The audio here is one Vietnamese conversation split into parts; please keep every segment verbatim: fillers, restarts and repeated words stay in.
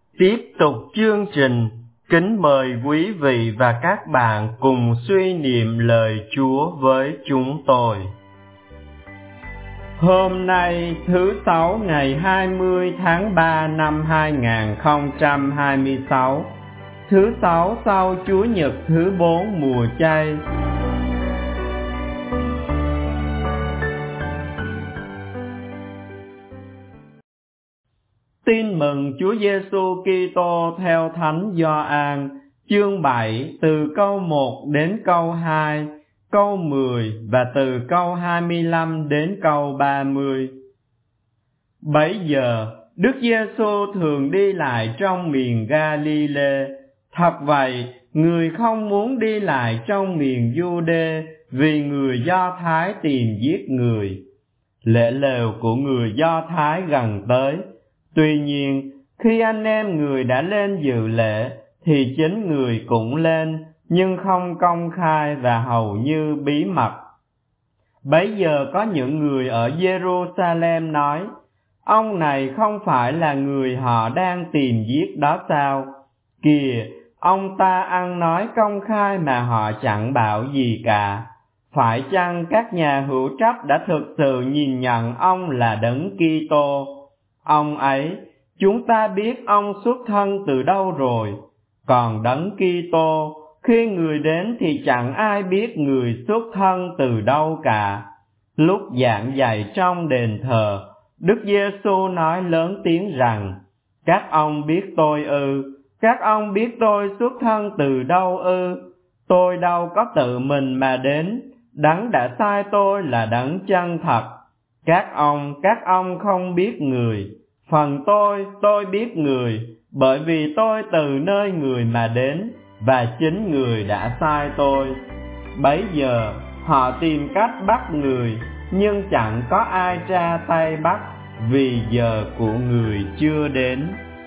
Tiếp tục chương trình, kính mời quý vị và các bạn cùng suy niệm lời Chúa với chúng tôi. Hôm nay thứ Sáu ngày hai mươi tháng ba năm hai nghìn không trăm hai mươi sáu, thứ Sáu sau Chúa Nhật thứ bốn mùa chay. Tin mừng Chúa Giêsu Kitô theo Thánh Gioan, chương bảy từ câu một đến câu hai, câu mười và từ câu hai mươi lăm đến câu ba mươi. Bấy giờ, Đức Giêsu thường đi lại trong miền Ga-li-lê. Thật vậy, người không muốn đi lại trong miền Giu-đê vì người Do Thái tìm giết người. Lễ lều của người Do Thái gần tới. Tuy nhiên, khi anh em người đã lên dự lễ, thì chính người cũng lên, nhưng không công khai và hầu như bí mật. Bấy giờ có những người ở Giê-ru-sa-lem nói, ông này không phải là người họ đang tìm giết đó sao? Kìa, ông ta ăn nói công khai mà họ chẳng bảo gì cả. Phải chăng các nhà hữu trách đã thực sự nhìn nhận ông là Đấng Kitô? Ông ấy, chúng ta biết ông xuất thân từ đâu rồi, còn Đấng Kitô, khi người đến thì chẳng ai biết người xuất thân từ đâu cả. Lúc giảng dạy trong đền thờ, Đức Giêsu nói lớn tiếng rằng, các ông biết tôi ư, các ông biết tôi xuất thân từ đâu ư, tôi đâu có tự mình mà đến, Đấng đã sai tôi là Đấng chân thật. Các ông, các ông không biết người, phần tôi, tôi biết người, bởi vì tôi từ nơi người mà đến, và chính người đã sai tôi. Bấy giờ, họ tìm cách bắt người, nhưng chẳng có ai ra tay bắt, vì giờ của người chưa đến.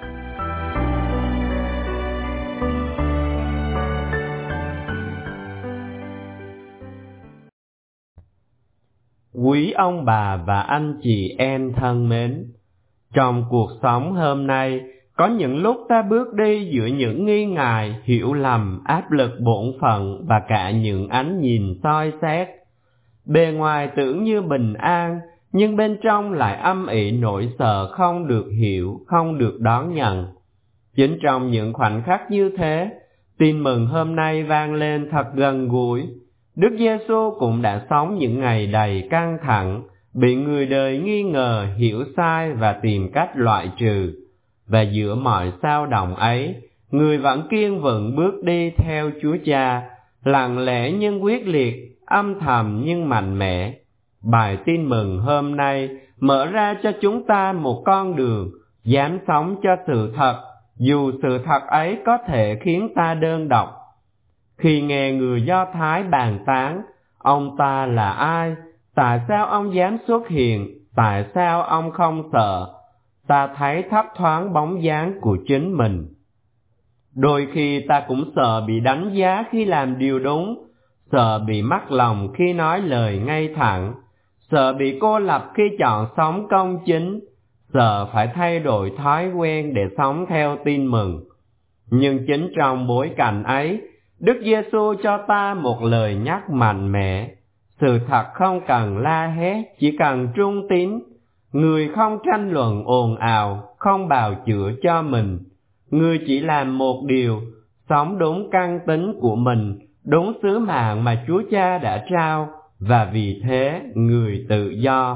Quý ông bà và anh chị em thân mến, trong cuộc sống hôm nay, có những lúc ta bước đi giữa những nghi ngại, hiểu lầm, áp lực bổn phận và cả những ánh nhìn soi xét. Bề ngoài tưởng như bình an, nhưng bên trong lại âm ỉ nỗi sợ không được hiểu, không được đón nhận. Chính trong những khoảnh khắc như thế, tin mừng hôm nay vang lên thật gần gũi. Đức Giêsu cũng đã sống những ngày đầy căng thẳng, bị người đời nghi ngờ, hiểu sai và tìm cách loại trừ. Và giữa mọi xao động ấy, người vẫn kiên vững bước đi theo Chúa Cha, lặng lẽ nhưng quyết liệt, âm thầm nhưng mạnh mẽ. Bài tin mừng hôm nay mở ra cho chúng ta một con đường, dám sống cho sự thật, dù sự thật ấy có thể khiến ta đơn độc. Khi nghe người Do Thái bàn tán, ông ta là ai? Tại sao ông dám xuất hiện? Tại sao ông không sợ? Ta thấy thấp thoáng bóng dáng của chính mình. Đôi khi ta cũng sợ bị đánh giá khi làm điều đúng, sợ bị mắc lòng khi nói lời ngay thẳng, sợ bị cô lập khi chọn sống công chính, sợ phải thay đổi thói quen để sống theo tin mừng. Nhưng chính trong bối cảnh ấy, Đức Giêsu cho ta một lời nhắc mạnh mẽ. Sự thật không cần la hét, chỉ cần trung tín. Người không tranh luận ồn ào, không bào chữa cho mình. Người chỉ làm một điều, sống đúng căn tính của mình, đúng sứ mạng mà Chúa Cha đã trao, và vì thế người tự do.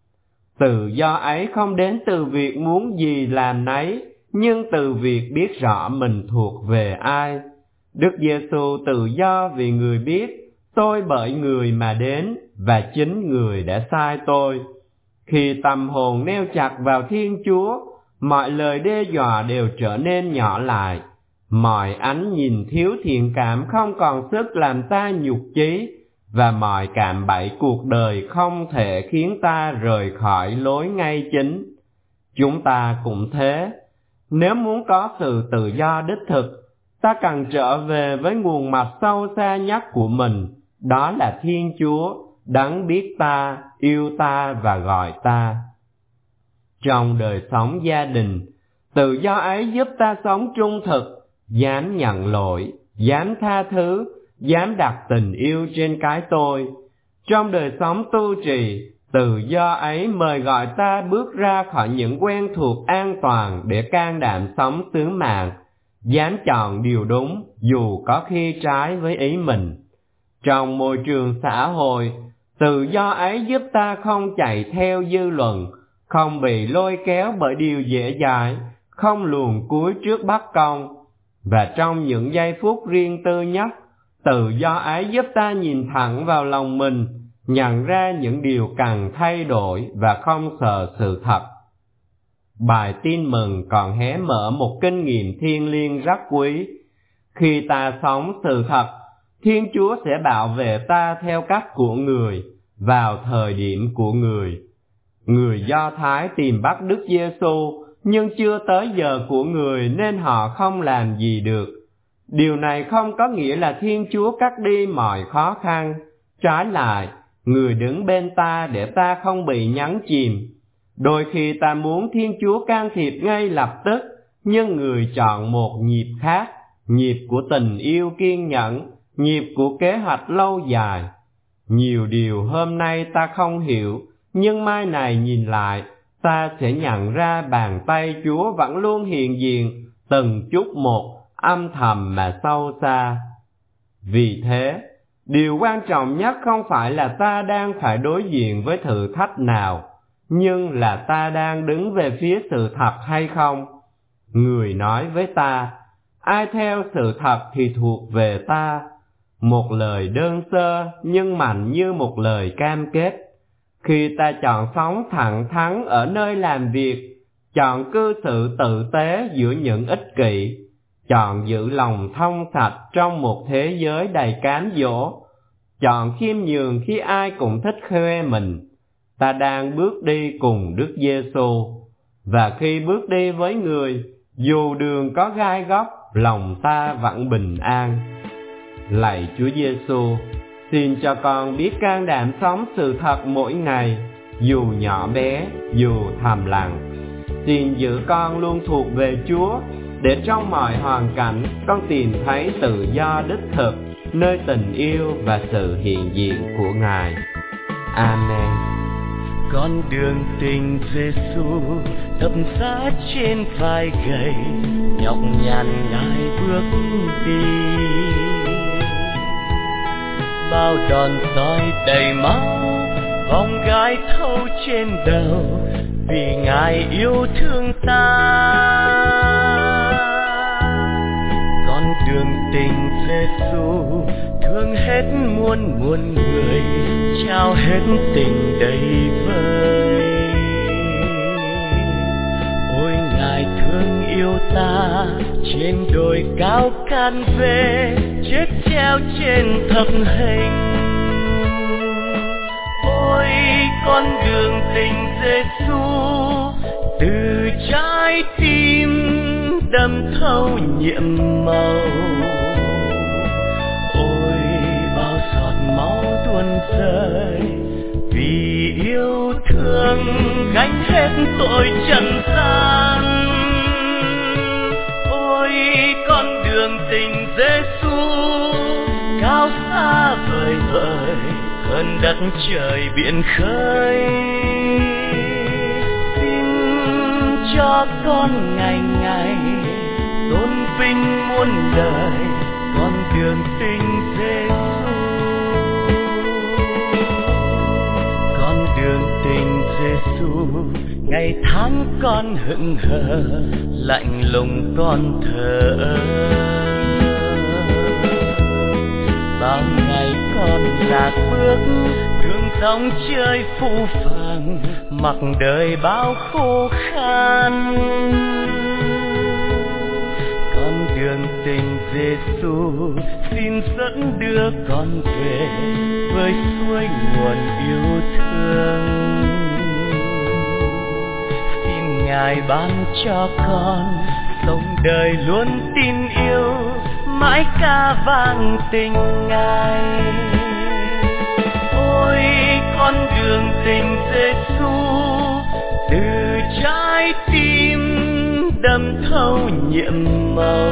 Tự do ấy không đến từ việc muốn gì làm nấy, nhưng từ việc biết rõ mình thuộc về ai. Đức Giêsu tự do vì người biết, tôi bởi người mà đến, và chính người đã sai tôi. Khi tâm hồn neo chặt vào Thiên Chúa, mọi lời đe dọa đều trở nên nhỏ lại. Mọi ánh nhìn thiếu thiện cảm không còn sức làm ta nhục chí, và mọi cạm bẫy cuộc đời không thể khiến ta rời khỏi lối ngay chính. Chúng ta cũng thế. Nếu muốn có sự tự do đích thực, ta cần trở về với nguồn mạch sâu xa nhất của mình, đó là Thiên Chúa, Đấng biết ta, yêu ta và gọi ta. Trong đời sống gia đình, Tự do ấy giúp ta sống trung thực, dám nhận lỗi, dám tha thứ, dám đặt tình yêu trên cái tôi. Trong đời sống tu trì, tự do ấy mời gọi ta bước ra khỏi những quen thuộc an toàn để can đảm sống sứ mạng, dám chọn điều đúng dù có khi trái với ý mình. Trong môi trường xã hội, tự do ấy giúp ta không chạy theo dư luận, không bị lôi kéo bởi điều dễ dãi, không luồn cúi trước bất công. Và trong những giây phút riêng tư nhất, tự do ấy giúp ta nhìn thẳng vào lòng mình, nhận ra những điều cần thay đổi và không sợ sự thật. Bài tin mừng còn hé mở một kinh nghiệm thiêng liêng rất quý. Khi ta sống sự thật, Thiên Chúa sẽ bảo vệ ta theo cách của người, vào thời điểm của người. Người Do Thái tìm bắt Đức Giê-xu, nhưng chưa tới giờ của người nên họ không làm gì được. Điều này không có nghĩa là Thiên Chúa cắt đi mọi khó khăn. Trái lại, người đứng bên ta để ta không bị nhấn chìm. Đôi khi ta muốn Thiên Chúa can thiệp ngay lập tức, nhưng người chọn một nhịp khác, nhịp của tình yêu kiên nhẫn, nhịp của kế hoạch lâu dài. Nhiều điều hôm nay ta không hiểu, nhưng mai này nhìn lại, ta sẽ nhận ra bàn tay Chúa vẫn luôn hiện diện, từng chút một, âm thầm mà sâu xa. Vì thế, điều quan trọng nhất không phải là ta đang phải đối diện với thử thách nào, nhưng là ta đang đứng về phía sự thật hay không. Người nói với ta, ai theo sự thật thì thuộc về ta. Một lời đơn sơ nhưng mạnh như một lời cam kết. Khi ta chọn sống thẳng thắn ở nơi làm việc, chọn cư xử tử tế giữa những ích kỷ, chọn giữ lòng thông sạch trong một thế giới đầy cám dỗ, chọn khiêm nhường khi ai cũng thích khoe mình, ta đang bước đi cùng Đức Giê-xu. Và khi bước đi với người, dù đường có gai góc, lòng ta vẫn bình an. Lạy Chúa Giê-xu, xin cho con biết can đảm sống sự thật mỗi ngày, dù nhỏ bé, dù thầm lặng. Xin giữ con luôn thuộc về Chúa, để trong mọi hoàn cảnh con tìm thấy tự do đích thực, nơi tình yêu và sự hiện diện của Ngài. Amen. Con đường tình Giê-xu thập giá trên vai gầy, nhọc nhằn Ngài bước đi. Bao đòn soi đầy máu, vòng gai thâu trên đầu, vì Ngài yêu thương ta. Con đường tình Giê-xu thương hết muôn muôn người, trao hết tình đầy vơi. Ôi Ngài thương yêu ta, trên đồi cao can về, chết treo trên thập hình. Ôi con đường tình Giê-xu, từ trái tim đâm thấu nhiệm màu. Ôi bao giọt máu tuôn rơi, vì yêu thương gánh hết tội trần gian. Ôi con đường tình Giê-xu, cao xa vời vời hơn đất trời biển khơi. Xin cho con ngày ngày tôn vinh muôn đời con đường tình Giê-xu. Con đường tình Giê-xu, ngày tháng con hững hờ, lạnh lùng con thờ ơ. Bao ngày con lạc bước, đường dòng chơi phũ phàng, mặc đời bao khô khan. Con đường tình Giê-xu, xin dẫn đưa con về với suối nguồn yêu thương. Xin Ngài ban cho con sống đời luôn tin yêu, mãi ca vang tình Ngài. Ôi con đường tình Giê-xu, từ trái tim đâm thấu nhiệm màu.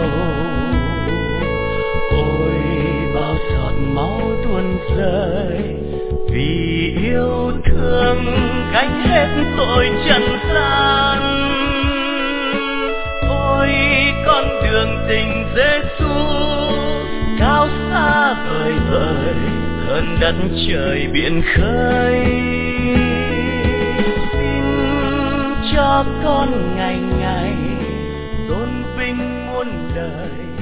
Ôi bao giọt máu tuôn rơi vì yêu thương gánh hết tội trần gian. Ôi con đường tình Giêsu cao xa vời vời hơn đất trời biển khơi. Xin cho con ngày ngày tôn vinh muôn đời